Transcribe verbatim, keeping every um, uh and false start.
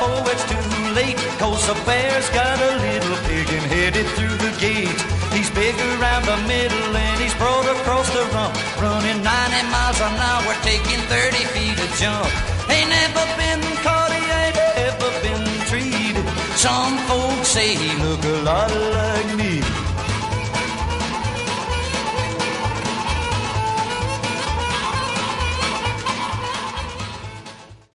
before it's too late, 'cause the bear's got a little pig and headed through the gate. He's big around the middle and he's broad across the rump, running ninety miles an hour, taking thirty feet a jump. Ain't never been caught, he ain't ever been treated. Some folks say he look a lot like